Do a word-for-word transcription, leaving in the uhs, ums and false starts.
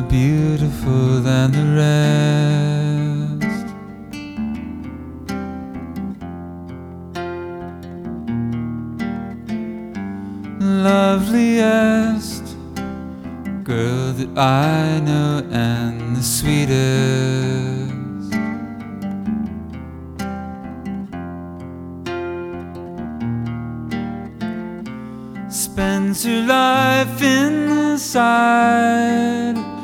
more beautiful than the rest. Loveliest girl that I know, and the sweetest. Spends her life in the silence